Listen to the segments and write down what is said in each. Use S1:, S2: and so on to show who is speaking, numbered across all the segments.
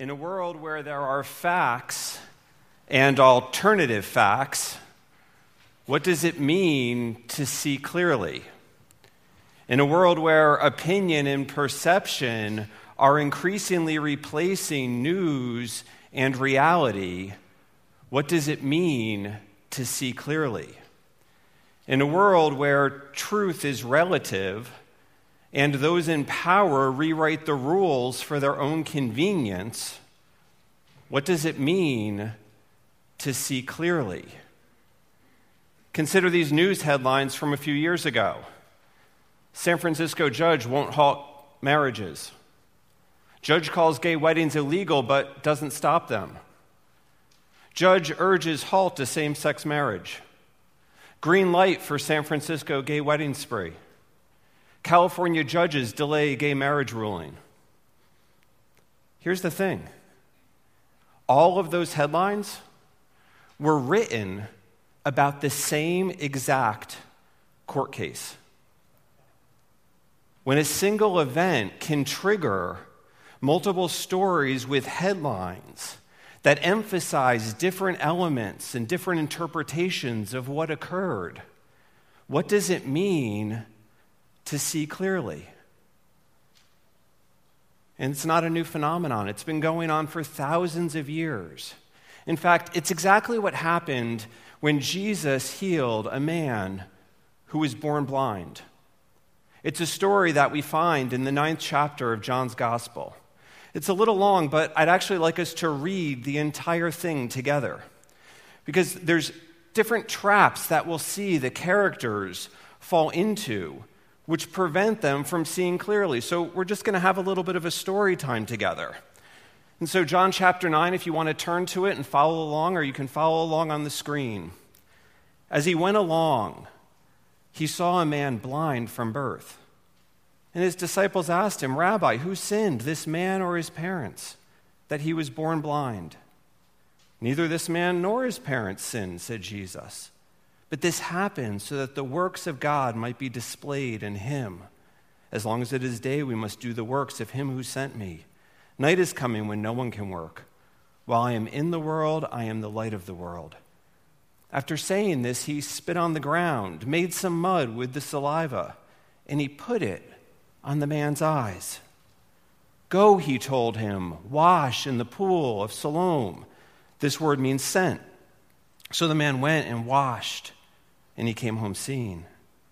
S1: In a world where there are facts and alternative facts, what does it mean to see clearly? In a world where opinion and perception are increasingly replacing news and reality, what does it mean to see clearly? In a world where truth is relative and those in power rewrite the rules for their own convenience, what does it mean to see clearly? Consider these news headlines from a few years ago. San Francisco judge won't halt marriages. Judge calls gay weddings illegal but doesn't stop them. Judge urges halt to same-sex marriage. Green light for San Francisco gay wedding spree. California judges delay gay marriage ruling. Here's the thing. All of those headlines were written about the same exact court case. When a single event can trigger multiple stories with headlines that emphasize different elements and different interpretations of what occurred, what does it mean to see clearly? And it's not a new phenomenon. It's been going on for thousands of years. In fact, it's exactly what happened when Jesus healed a man who was born blind. It's a story that we find in the 9th chapter of John's Gospel. It's a little long, but I'd actually like us to read the entire thing together, because there's different traps that we'll see the characters fall into which prevent them from seeing clearly. So we're just going to have a little bit of a story time together. And so John chapter 9, if you want to turn to it and follow along, or you can follow along on the screen. As he went along, he saw a man blind from birth. And his disciples asked him, "Rabbi, who sinned, this man or his parents, that he was born blind?" "Neither this man nor his parents sinned," said Jesus. "But this happened so that the works of God might be displayed in him. As long as it is day, we must do the works of him who sent me. Night is coming when no one can work. While I am in the world, I am the light of the world." After saying this, he spit on the ground, made some mud with the saliva, and he put it on the man's eyes. "Go," he told him, "wash in the pool of Siloam." This word means sent. So the man went and washed, and he came home seeing.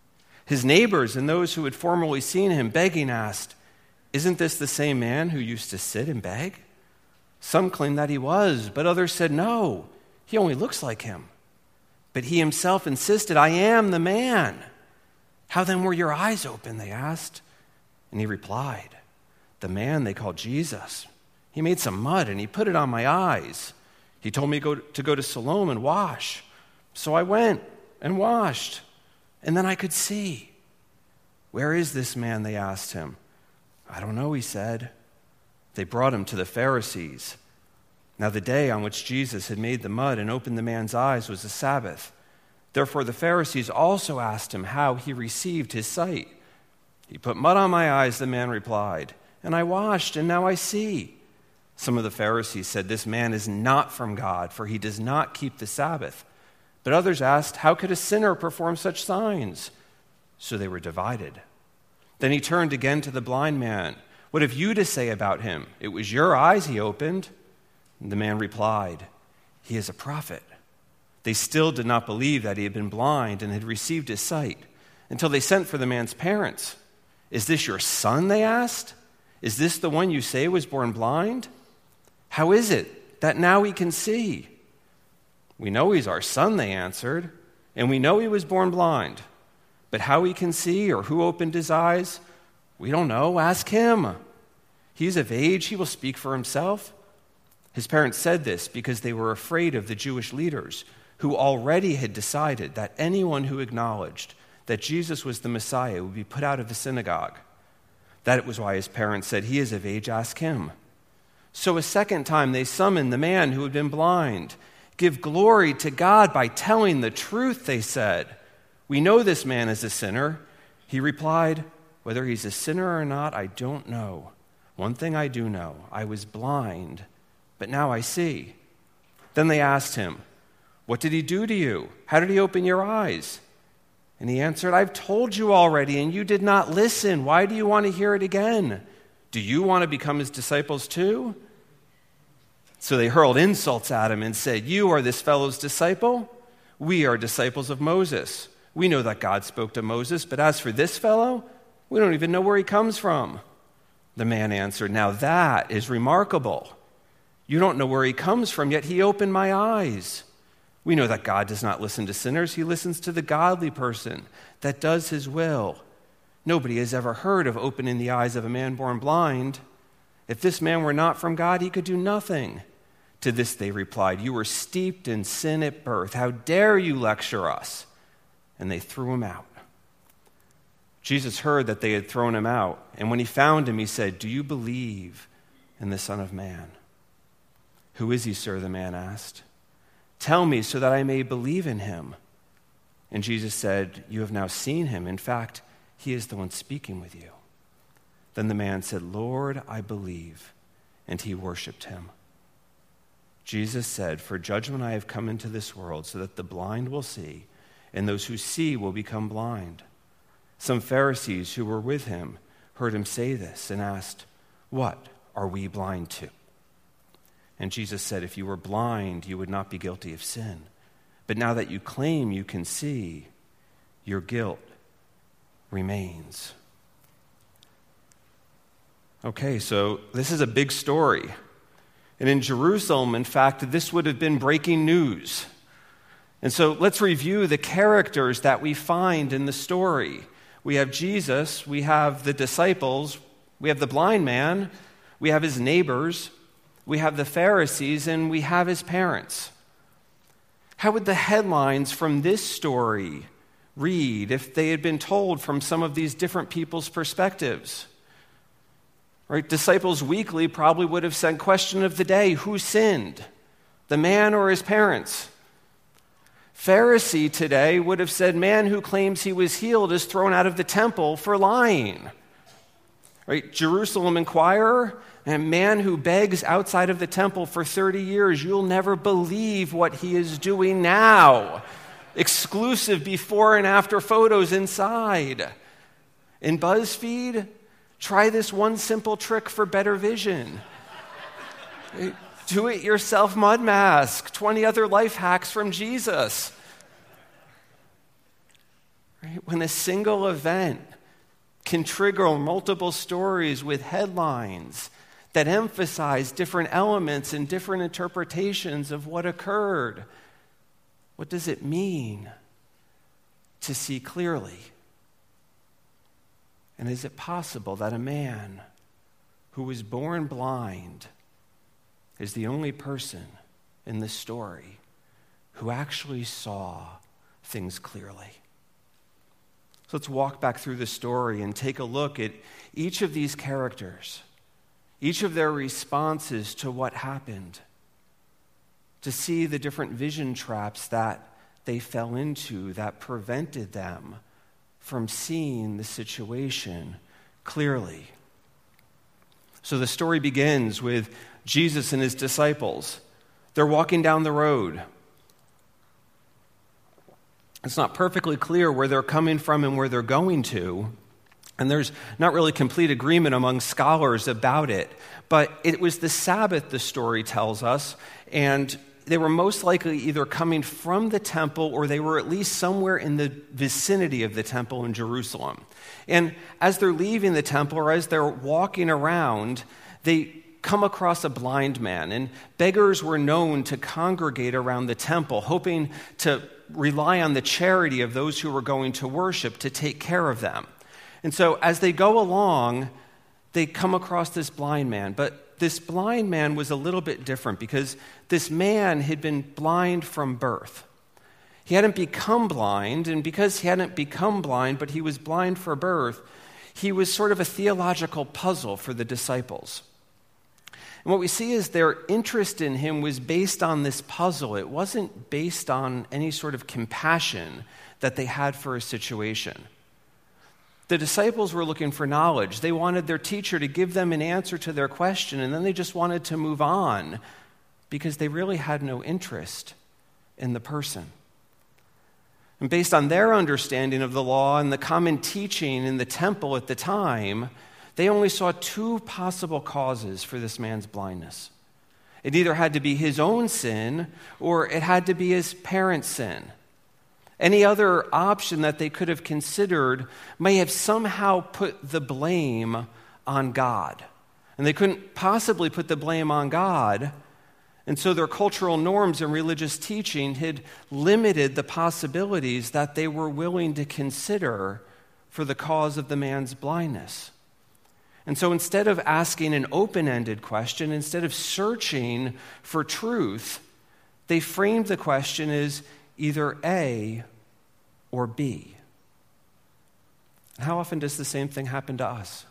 S1: His neighbors and those who had formerly seen him begging asked, "Isn't this the same man who used to sit and beg?" Some claimed that he was, but others said, "No, he only looks like him." But he himself insisted, "I am the man." "How then were your eyes open?" they asked. And he replied, "The man they called Jesus. He made some mud and he put it on my eyes. He told me to go to Siloam and wash. So I went and washed, and then I could see." "Where is this man?" they asked him. "I don't know," he said. They brought him to the Pharisees. Now the day on which Jesus had made the mud and opened the man's eyes was the Sabbath. Therefore the Pharisees also asked him how he received his sight. "He put mud on my eyes," the man replied, "and I washed, and now I see." Some of the Pharisees said, "This man is not from God, for he does not keep the Sabbath." But others asked, "How could a sinner perform such signs?" So they were divided. Then he turned again to the blind man. "What have you to say about him? It was your eyes he opened." And the man replied, "He is a prophet." They still did not believe that he had been blind and had received his sight, until they sent for the man's parents. "Is this your son?" they asked. "Is this the one you say was born blind? How is it that now he can see?" "We know he's our son," they answered, "and we know he was born blind. But how he can see or who opened his eyes, we don't know. Ask him. He's of age, he will speak for himself." His parents said this because they were afraid of the Jewish leaders, who already had decided that anyone who acknowledged that Jesus was the Messiah would be put out of the synagogue. That was why his parents said, "He is of age, ask him." So a second time they summoned the man who had been blind. "Give glory to God by telling the truth," they said. "We know this man is a sinner." He replied, "Whether he's a sinner or not, I don't know. One thing I do know, I was blind, but now I see." Then they asked him, "What did he do to you? How did he open your eyes?" And he answered, "I've told you already, and you did not listen. Why do you want to hear it again? Do you want to become his disciples too?" So they hurled insults at him and said, "You are this fellow's disciple? We are disciples of Moses. We know that God spoke to Moses, but as for this fellow, we don't even know where he comes from." The man answered, "Now that is remarkable. You don't know where he comes from, yet he opened my eyes. We know that God does not listen to sinners. He listens to the godly person that does his will. Nobody has ever heard of opening the eyes of a man born blind. If this man were not from God, he could do nothing." To this they replied, "You were steeped in sin at birth. How dare you lecture us?" And they threw him out. Jesus heard that they had thrown him out, and when he found him, he said, "Do you believe in the Son of Man?" "Who is he, sir?" the man asked. "Tell me so that I may believe in him." And Jesus said, "You have now seen him. In fact, he is the one speaking with you." Then the man said, "Lord, I believe," and he worshiped him. Jesus said, "For judgment I have come into this world, so that the blind will see, and those who see will become blind." Some Pharisees who were with him heard him say this and asked, "What are we blind to?" And Jesus said, "If you were blind, you would not be guilty of sin. But now that you claim you can see, your guilt remains." Okay, so this is a big story. And in Jerusalem, in fact, this would have been breaking news. And so let's review the characters that we find in the story. We have Jesus, we have the disciples, we have the blind man, we have his neighbors, we have the Pharisees, and we have his parents. How would the headlines from this story read if they had been told from some of these different people's perspectives? Right? Disciples Weekly probably would have said, "Question of the day, who sinned, the man or his parents?" Pharisee today would have said, "Man who claims he was healed is thrown out of the temple for lying." Right? Jerusalem Inquirer, "A man who begs outside of the temple for 30 years, you'll never believe what he is doing now." Exclusive before and after photos inside. In BuzzFeed, "Try this one simple trick for better vision." Do-it-yourself mud mask, 20 other life hacks from Jesus. Right? When a single event can trigger multiple stories with headlines that emphasize different elements and different interpretations of what occurred, what does it mean to see clearly? And is it possible that a man who was born blind is the only person in this story who actually saw things clearly? So let's walk back through the story and take a look at each of these characters, each of their responses to what happened, to see the different vision traps that they fell into that prevented them from seeing the situation clearly. So the story begins with Jesus and his disciples. They're walking down the road. It's not perfectly clear where they're coming from and where they're going to, and there's not really complete agreement among scholars about it. But it was the Sabbath, the story tells us, and they were most likely either coming from the temple or they were at least somewhere in the vicinity of the temple in Jerusalem. And as they're leaving the temple or as they're walking around, they come across a blind man. And beggars were known to congregate around the temple, hoping to rely on the charity of those who were going to worship to take care of them. And so as they go along, they come across this blind man. But this blind man was a little bit different because this man had been blind from birth. He hadn't become blind, and because he hadn't become blind, but he was blind from birth, he was sort of a theological puzzle for the disciples. And what we see is their interest in him was based on this puzzle. It wasn't based on any sort of compassion that they had for a situation. The disciples were looking for knowledge. They wanted their teacher to give them an answer to their question, and then they just wanted to move on. because they really had no interest in the person. And based on their understanding of the law and the common teaching in the temple at the time, they only saw two possible causes for this man's blindness. It either had to be his own sin or it had to be his parents' sin. Any other option that they could have considered may have somehow put the blame on God. And they couldn't possibly put the blame on God. And so their cultural norms and religious teaching had limited the possibilities that they were willing to consider for the cause of the man's blindness. And so instead of asking an open-ended question, instead of searching for truth, they framed the question as either A or B. How often does the same thing happen to us?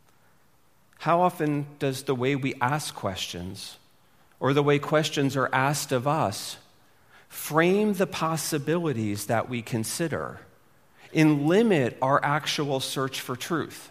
S1: How often does the way we ask questions, or the way questions are asked of us, frame the possibilities that we consider and limit our actual search for truth?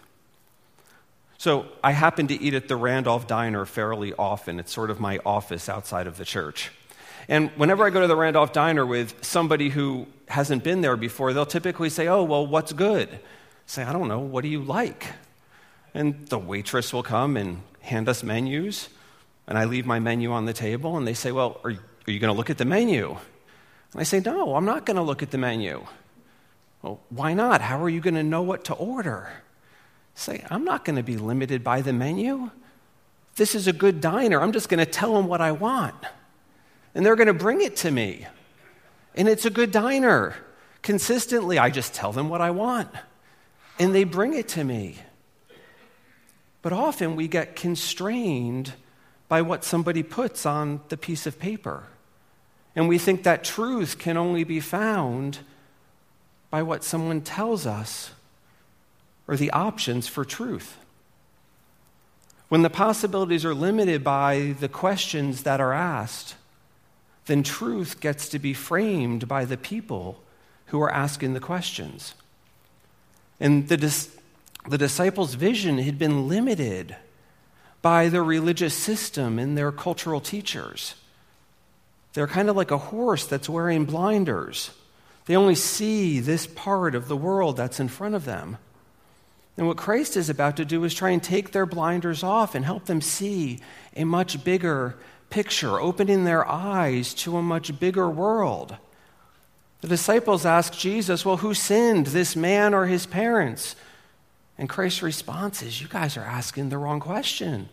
S1: So I happen to eat at the Randolph Diner fairly often. It's sort of my office outside of the church. And whenever I go to the Randolph Diner with somebody who hasn't been there before, they'll typically say, "Oh, well, what's good?" I say, "I don't know, what do you like?" And the waitress will come and hand us menus, and I leave my menu on the table, and they say, "Well, are you going to look at the menu?" And I say, "No, I'm not going to look at the menu." "Well, why not? How are you going to know what to order?" I say, "I'm not going to be limited by the menu. This is a good diner. I'm just going to tell them what I want. And they're going to bring it to me. And it's a good diner. Consistently, I just tell them what I want. And they bring it to me." But often we get constrained by what somebody puts on the piece of paper. And we think that truth can only be found by what someone tells us or the options for truth. When the possibilities are limited by the questions that are asked, then truth gets to be framed by the people who are asking the questions. And the disciples' vision had been limited by the religious system and their cultural teachers. They're kind of like a horse that's wearing blinders. They only see this part of the world that's in front of them. And what Christ is about to do is try and take their blinders off and help them see a much bigger picture, opening their eyes to a much bigger world. The disciples ask Jesus, "Well, who sinned, this man or his parents?" And Christ's response is, "You guys are asking the wrong question.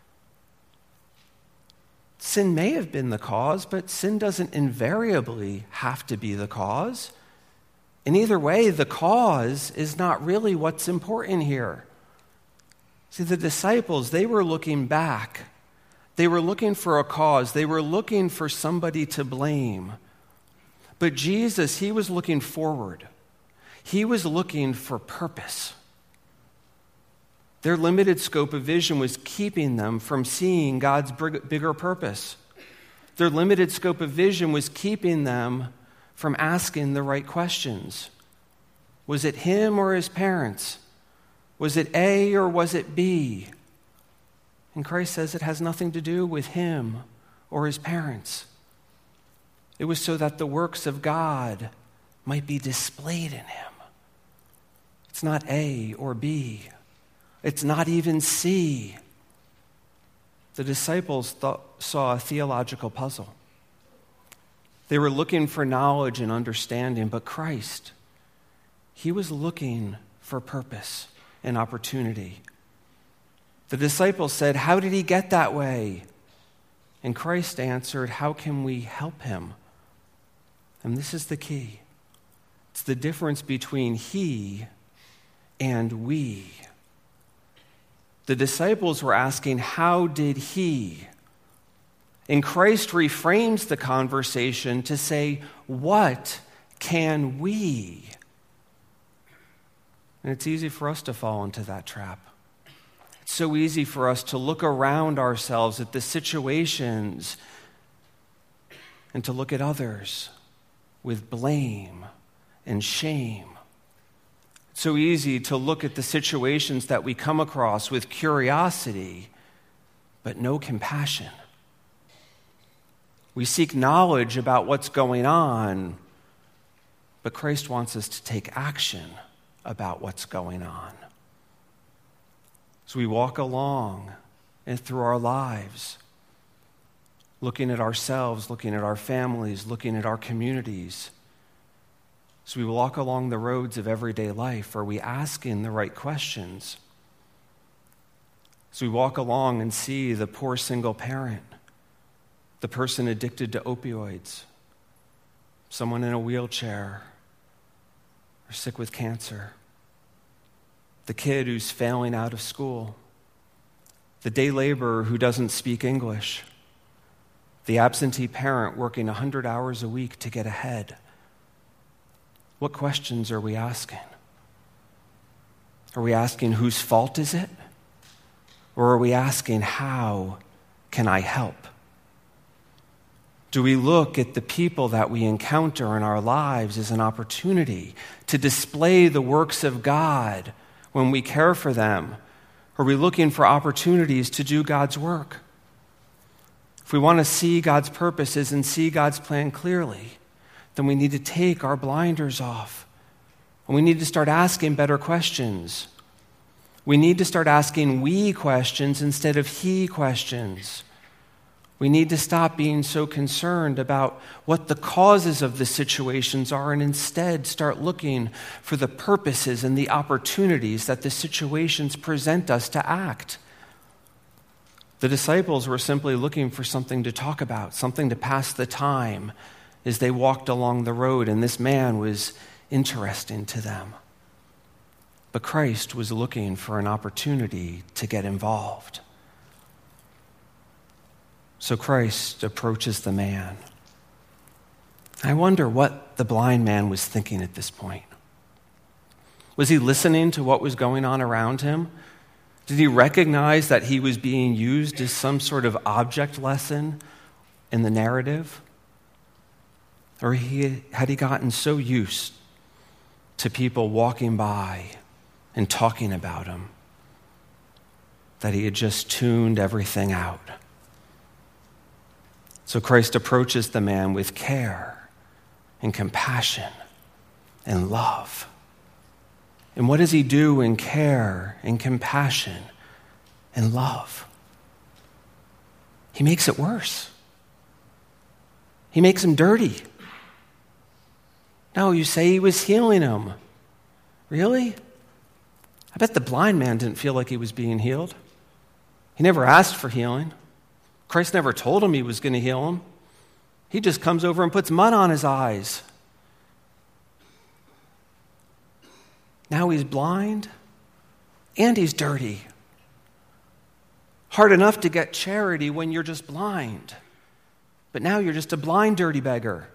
S1: Sin may have been the cause, but sin doesn't invariably have to be the cause. And either way, the cause is not really what's important here." See, the disciples, they were looking back. They were looking for a cause. They were looking for somebody to blame. But Jesus, he was looking forward. He was looking for purpose. Their limited scope of vision was keeping them from seeing God's bigger purpose. Their limited scope of vision was keeping them from asking the right questions. Was it him or his parents? Was it A or was it B? And Christ says it has nothing to do with him or his parents. It was so that the works of God might be displayed in him. It's not A or B. It's not even C. The disciples saw a theological puzzle. They were looking for knowledge and understanding, but Christ, he was looking for purpose and opportunity. The disciples said, "How did he get that way?" And Christ answered, "How can we help him?" And this is the key. It's the difference between he and we. The disciples were asking, "How did he?" And Christ reframes the conversation to say, "What can we?" And it's easy for us to fall into that trap. It's so easy for us to look around ourselves at the situations and to look at others with blame and shame. It's so easy to look at the situations that we come across with curiosity, but no compassion. We seek knowledge about what's going on, but Christ wants us to take action about what's going on. So we walk along and through our lives, looking at ourselves, looking at our families, looking at our communities. So we walk along the roads of everyday life. Are we asking the right questions? So we walk along and see the poor single parent, the person addicted to opioids, someone in a wheelchair or sick with cancer, the kid who's failing out of school, the day laborer who doesn't speak English, the absentee parent working 100 hours a week to get ahead. What questions are we asking? Are we asking whose fault is it? Or are we asking how can I help? Do we look at the people that we encounter in our lives as an opportunity to display the works of God when we care for them? Are we looking for opportunities to do God's work? If we want to see God's purposes and see God's plan clearly, then we need to take our blinders off. And we need to start asking better questions. We need to start asking we questions instead of he questions. We need to stop being so concerned about what the causes of the situations are and instead start looking for the purposes and the opportunities that the situations present us to act. The disciples were simply looking for something to talk about, something to pass the time as they walked along the road, and this man was interesting to them. But Christ was looking for an opportunity to get involved. So Christ approaches the man. I wonder what the blind man was thinking at this point. Was he listening to what was going on around him? Did he recognize that he was being used as some sort of object lesson in the narrative? Or had he gotten so used to people walking by and talking about him that he had just tuned everything out? So Christ approaches the man with care and compassion and love. And what does he do in care and compassion and love? He makes it worse. He makes him dirty. No, you say he was healing him. Really? I bet the blind man didn't feel like he was being healed. He never asked for healing. Christ never told him he was going to heal him. He just comes over and puts mud on his eyes. Now he's blind and he's dirty. Hard enough to get charity when you're just blind. But now you're just a blind, dirty beggar.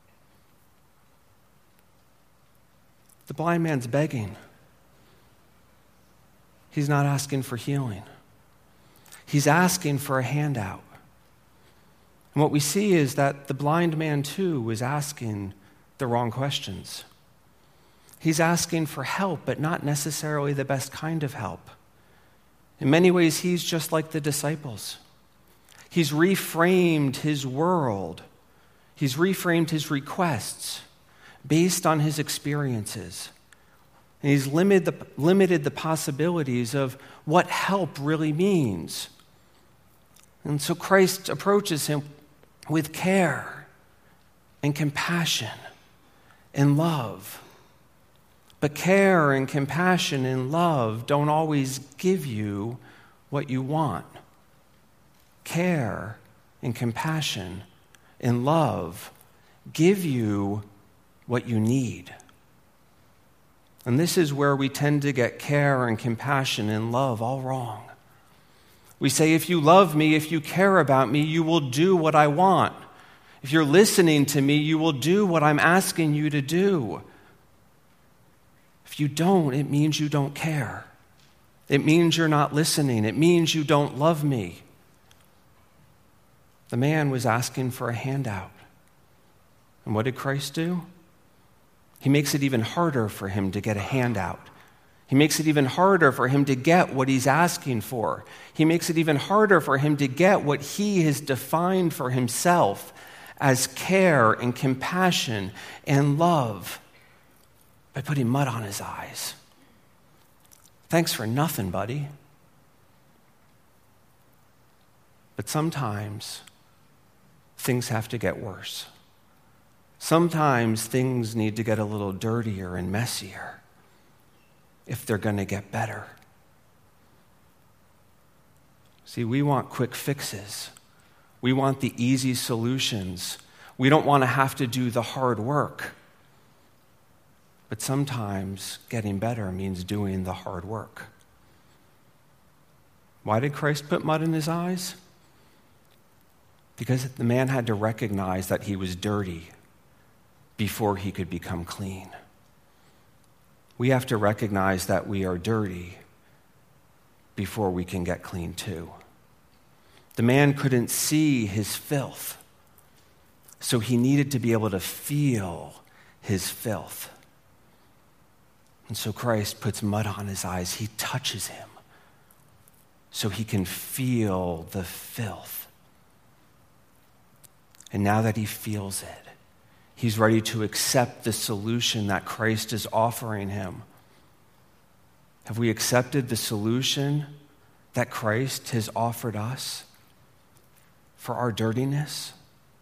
S1: The blind man's begging. He's not asking for healing. He's asking for a handout. And what we see is that the blind man, too, was asking the wrong questions. He's asking for help, but not necessarily the best kind of help. In many ways, he's just like the disciples. He's reframed his world. He's reframed his requests based on his experiences. And he's limited the possibilities of what help really means. And so Christ approaches him with care and compassion and love. But care and compassion and love don't always give you what you want. Care and compassion and love give you what you need. And this is where we tend to get care and compassion and love all wrong. We say, if you love me, if you care about me, you will do what I want. If you're listening to me, you will do what I'm asking you to do. If you don't, it means you don't care. It means you're not listening. It means you don't love me. The man was asking for a handout. And what did Christ do? He makes it even harder for him to get a handout. He makes it even harder for him to get what he's asking for. He makes it even harder for him to get what he has defined for himself as care and compassion and love by putting mud on his eyes. Thanks for nothing, buddy. But sometimes things have to get worse. Sometimes things need to get a little dirtier and messier if they're going to get better. See, we want quick fixes. We want the easy solutions. We don't want to have to do the hard work. But sometimes getting better means doing the hard work. Why did Christ put mud in his eyes? Because the man had to recognize that he was dirty before he could become clean. We have to recognize that we are dirty before we can get clean too. The man couldn't see his filth, so he needed to be able to feel his filth. And so Christ puts mud on his eyes. He touches him so he can feel the filth. And now that he feels it, he's ready to accept the solution that Christ is offering him. Have we accepted the solution that Christ has offered us for our dirtiness?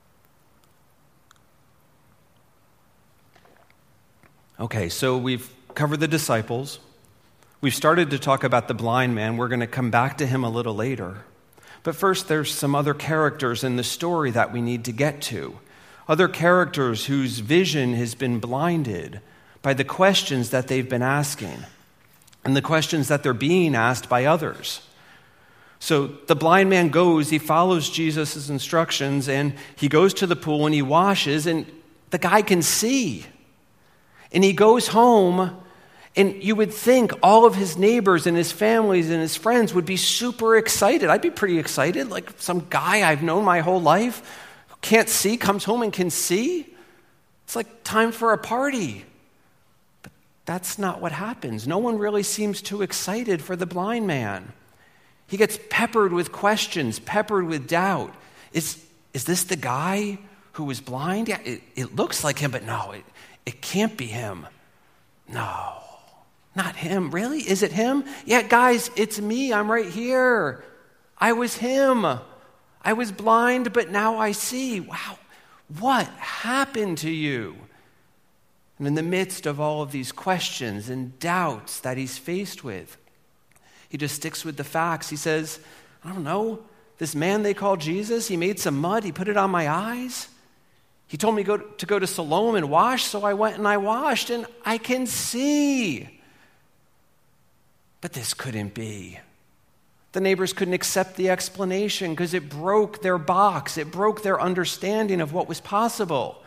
S1: Okay, so we've covered the disciples. We've started to talk about the blind man. We're going to come back to him a little later. But first, there's some other characters in the story that we need to get to. Other characters whose vision has been blinded by the questions that they've been asking and the questions that they're being asked by others. So the blind man goes, he follows Jesus' instructions, and he goes to the pool and he washes, and the guy can see. And he goes home, and you would think all of his neighbors and his families and his friends would be super excited. I'd be pretty excited, like some guy I've known my whole life who can't see, comes home and can see. It's like time for a party. But that's not what happens. No one really seems too excited for the blind man. He gets peppered with questions, peppered with doubt. Is this the guy who was blind? Yeah, it looks like him, but no, it can't be him. No, not him. Really? Is it him? Yeah, guys, it's me. I'm right here. I was him. I was blind, but now I see. Wow, what happened to you? And in the midst of all of these questions and doubts that he's faced with, he just sticks with the facts. He says, I don't know, this man they call Jesus, he made some mud, he put it on my eyes. He told me to go to Siloam and wash, so I went and I washed, and I can see. But this couldn't be. The neighbors couldn't accept the explanation because it broke their box. It broke their understanding of what was possible.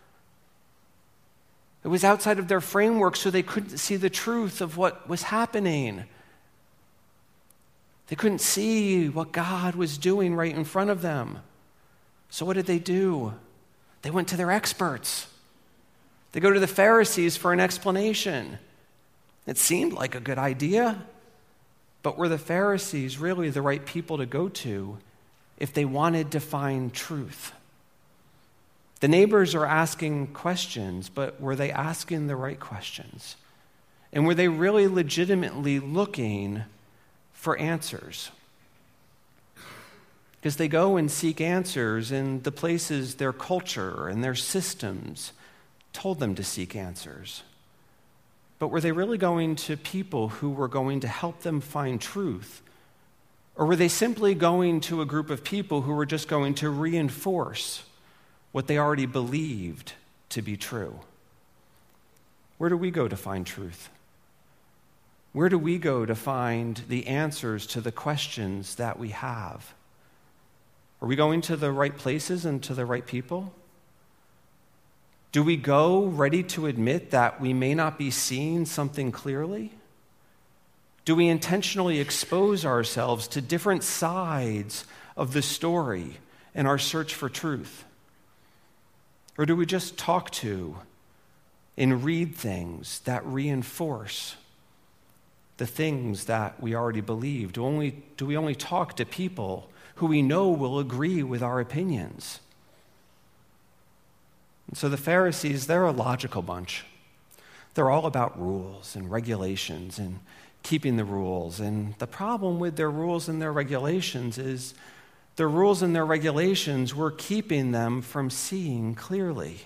S1: It was outside of their framework, so they couldn't see the truth of what was happening. They couldn't see what God was doing right in front of them. So what did they do? They went to their experts. They go to the Pharisees for an explanation. It seemed like a good idea, but were the Pharisees really the right people to go to if they wanted to find truth? The neighbors are asking questions, but were they asking the right questions? And were they really legitimately looking for answers? Because they go and seek answers in the places their culture and their systems told them to seek answers. But were they really going to people who were going to help them find truth? Or were they simply going to a group of people who were just going to reinforce what they already believed to be true? Where do we go to find truth? Where do we go to find the answers to the questions that we have? Are we going to the right places and to the right people? Do we go ready to admit that we may not be seeing something clearly? Do we intentionally expose ourselves to different sides of the story in our search for truth? Or do we just talk to and read things that reinforce the things that we already believe? Do we only talk to people who we know will agree with our opinions? And so the Pharisees, they're a logical bunch. They're all about rules and regulations and keeping the rules. And the problem with their rules and their regulations is their rules and their regulations were keeping them from seeing clearly.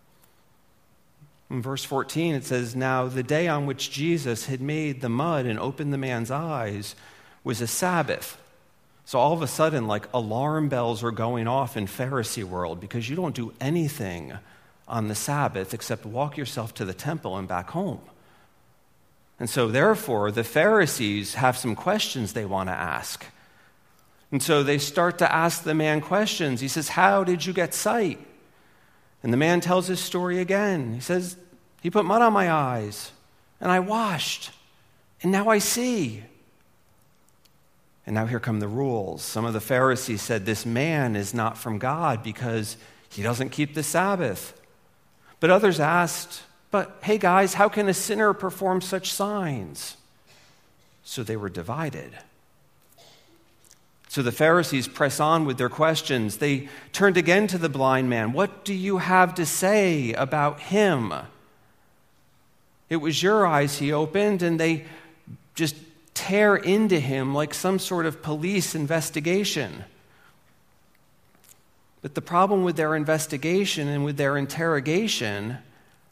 S1: In verse 14, it says, "Now the day on which Jesus had made the mud and opened the man's eyes was a Sabbath." So all of a sudden, like alarm bells are going off in Pharisee world because you don't do anything on the Sabbath except walk yourself to the temple and back home. And so therefore, the Pharisees have some questions they want to ask. And so they start to ask the man questions. He says, "How did you get sight?" And the man tells his story again. He says, "He put mud on my eyes, and I washed, and now I see." And now here come the rules. Some of the Pharisees said, "This man is not from God because he doesn't keep the Sabbath." But others asked, "But hey guys, how can a sinner perform such signs?" So they were divided. So the Pharisees press on with their questions. They turned again to the blind man. "What do you have to say about him? It was your eyes he opened," and they just tear into him like some sort of police investigation. But the problem with their investigation and with their interrogation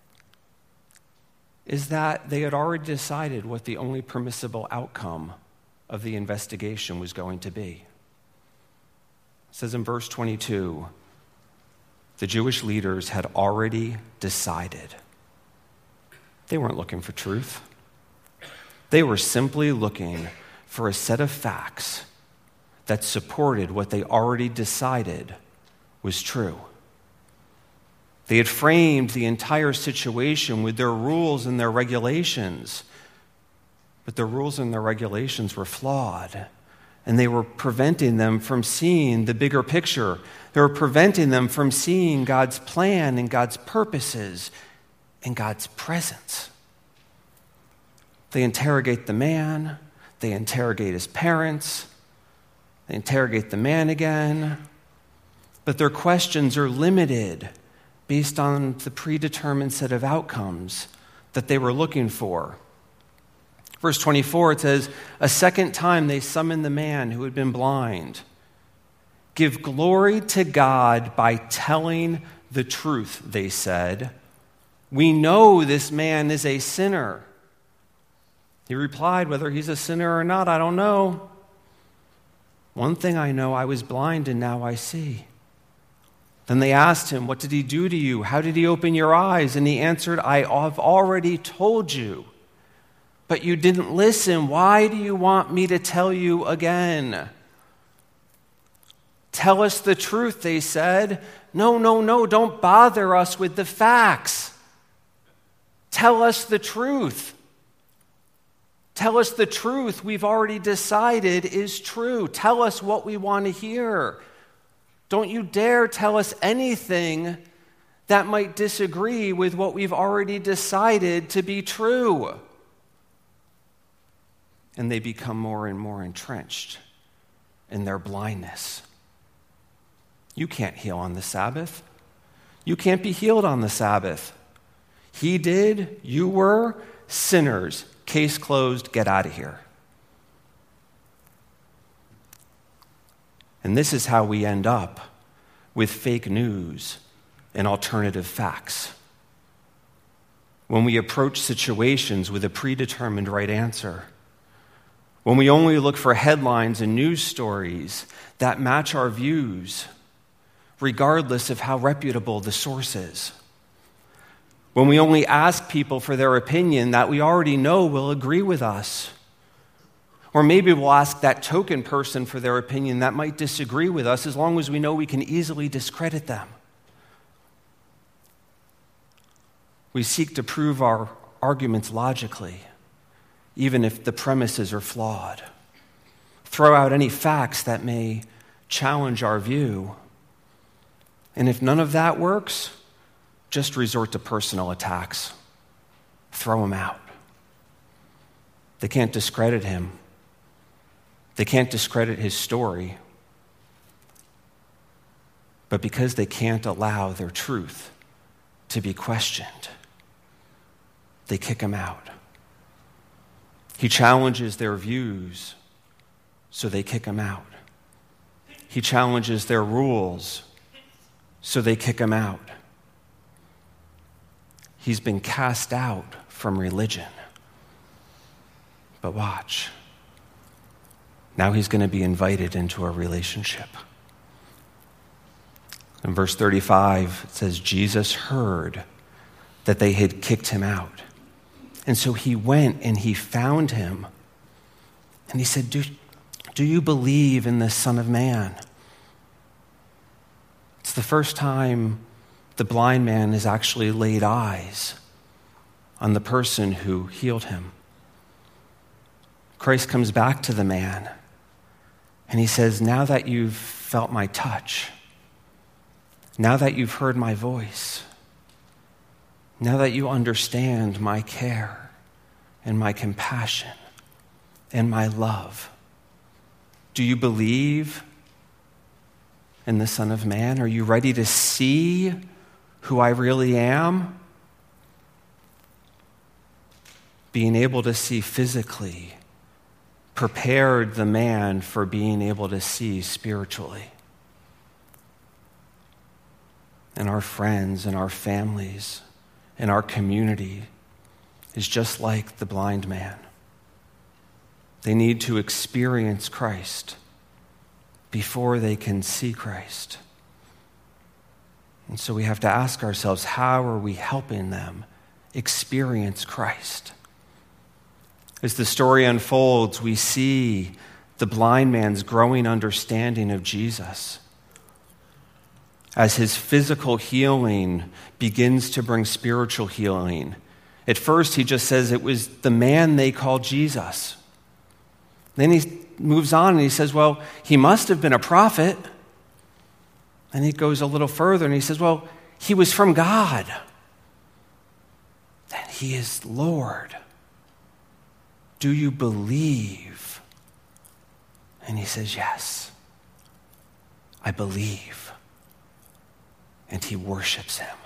S1: is that they had already decided what the only permissible outcome of the investigation was going to be. It says in verse 22, the Jewish leaders had already decided. They weren't looking for truth. They were simply looking for a set of facts that supported what they already decided was true. They had framed the entire situation with their rules and their regulations, but their rules and their regulations were flawed, and they were preventing them from seeing the bigger picture. They were preventing them from seeing God's plan and God's purposes and God's presence. They interrogate the man, they interrogate his parents, they interrogate the man again, but their questions are limited based on the predetermined set of outcomes that they were looking for. Verse 24, it says, "A second time they summoned the man who had been blind. 'Give glory to God by telling the truth,' they said. 'We know this man is a sinner.' He replied, 'Whether he's a sinner or not, I don't know. One thing I know, I was blind and now I see.' Then they asked him, 'What did he do to you? How did he open your eyes?' And he answered, 'I have already told you, but you didn't listen. Why do you want me to tell you again?' 'Tell us the truth,' they said. 'No, don't bother us with the facts. Tell us the truth. Tell us the truth we've already decided is true. Tell us what we want to hear. Don't you dare tell us anything that might disagree with what we've already decided to be true.' And they become more and more entrenched in their blindness. You can't heal on the Sabbath. You can't be healed on the Sabbath. He did, you were sinners. Case closed, get out of here." And this is how we end up with fake news and alternative facts. When we approach situations with a predetermined right answer, when we only look for headlines and news stories that match our views, regardless of how reputable the source is, when we only ask people for their opinion that we already know will agree with us, or maybe we'll ask that token person for their opinion that might disagree with us as long as we know we can easily discredit them. We seek to prove our arguments logically, even if the premises are flawed. Throw out any facts that may challenge our view. And if none of that works, just resort to personal attacks. Throw him out. They can't discredit him. They can't discredit his story. But because they can't allow their truth to be questioned, they kick him out. He challenges their views, so they kick him out. He challenges their rules, so they kick him out. He's been cast out from religion. But watch. Now he's going to be invited into a relationship. In verse 35, it says, Jesus heard that they had kicked him out. And so he went and he found him. And he said, do you believe in the Son of Man? It's the first time the blind man has actually laid eyes on the person who healed him. Christ comes back to the man and he says, now that you've felt my touch, now that you've heard my voice, now that you understand my care and my compassion and my love, do you believe in the Son of Man? Are you ready to see who I really am? Being able to see physically prepared the man for being able to see spiritually. And our friends and our families and our community is just like the blind man. They need to experience Christ before they can see Christ. And so we have to ask ourselves, how are we helping them experience Christ? As the story unfolds, we see the blind man's growing understanding of Jesus. As his physical healing begins to bring spiritual healing. At first, he just says it was the man they called Jesus. Then he moves on and he says, well, he must have been a prophet. And he goes a little further and he says, well, he was from God. And he is Lord. Do you believe? And he says, yes, I believe. And he worships him.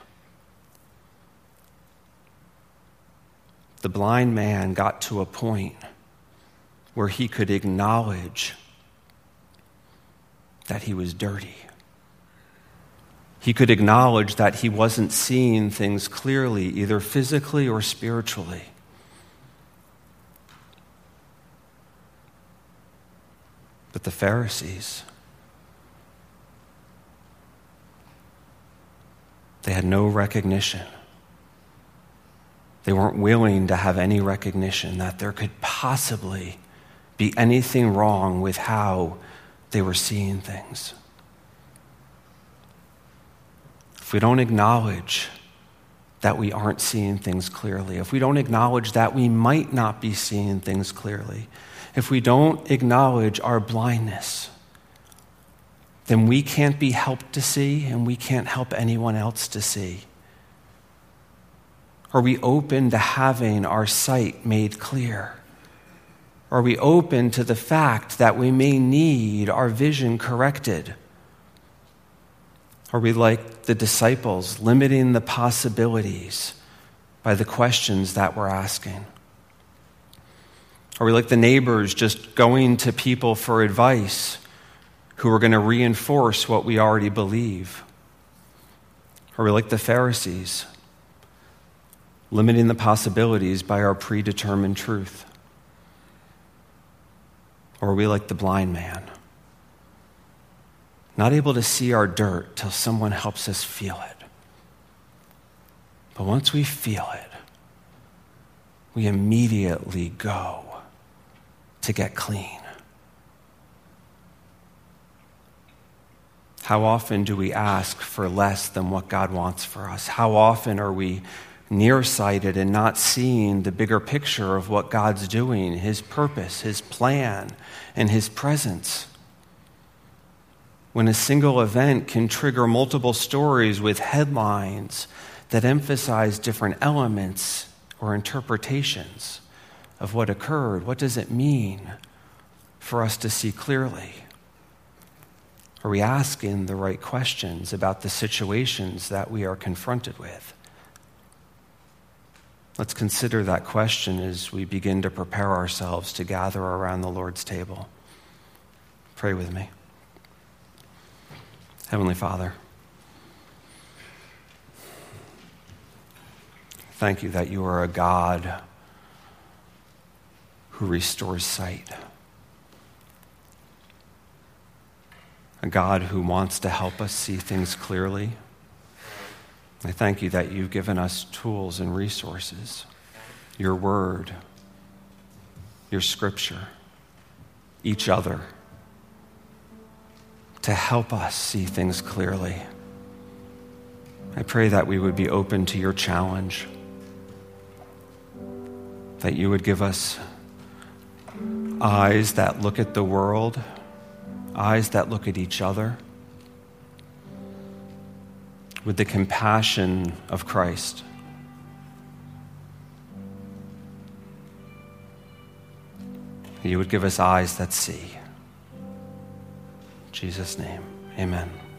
S1: The blind man got to a point where he could acknowledge that he was dirty. He could acknowledge that he wasn't seeing things clearly, either physically or spiritually. But the Pharisees, they had no recognition. They weren't willing to have any recognition that there could possibly be anything wrong with how they were seeing things. If we don't acknowledge that we aren't seeing things clearly, if we don't acknowledge that we might not be seeing things clearly, if we don't acknowledge our blindness, then we can't be helped to see and we can't help anyone else to see. Are we open to having our sight made clear? Are we open to the fact that we may need our vision corrected? Are we like the disciples, limiting the possibilities by the questions that we're asking? Are we like the neighbors, just going to people for advice who are going to reinforce what we already believe? Are we like the Pharisees, limiting the possibilities by our predetermined truth? Or are we like the blind man, not able to see our dirt till someone helps us feel it? But once we feel it, we immediately go to get clean. How often do we ask for less than what God wants for us? How often are we nearsighted and not seeing the bigger picture of what God's doing, his purpose, his plan, and his presence? When a single event can trigger multiple stories with headlines that emphasize different elements or interpretations of what occurred, what does it mean for us to see clearly? Are we asking the right questions about the situations that we are confronted with? Let's consider that question as we begin to prepare ourselves to gather around the Lord's table. Pray with me. Heavenly Father, thank you that you are a God who restores sight. A God who wants to help us see things clearly. I thank you that you've given us tools and resources, your word, your scripture, each other, to help us see things clearly. I pray that we would be open to your challenge, that you would give us eyes that look at the world, eyes that look at each other, with the compassion of Christ. You would give us eyes that see. In Jesus' name, amen.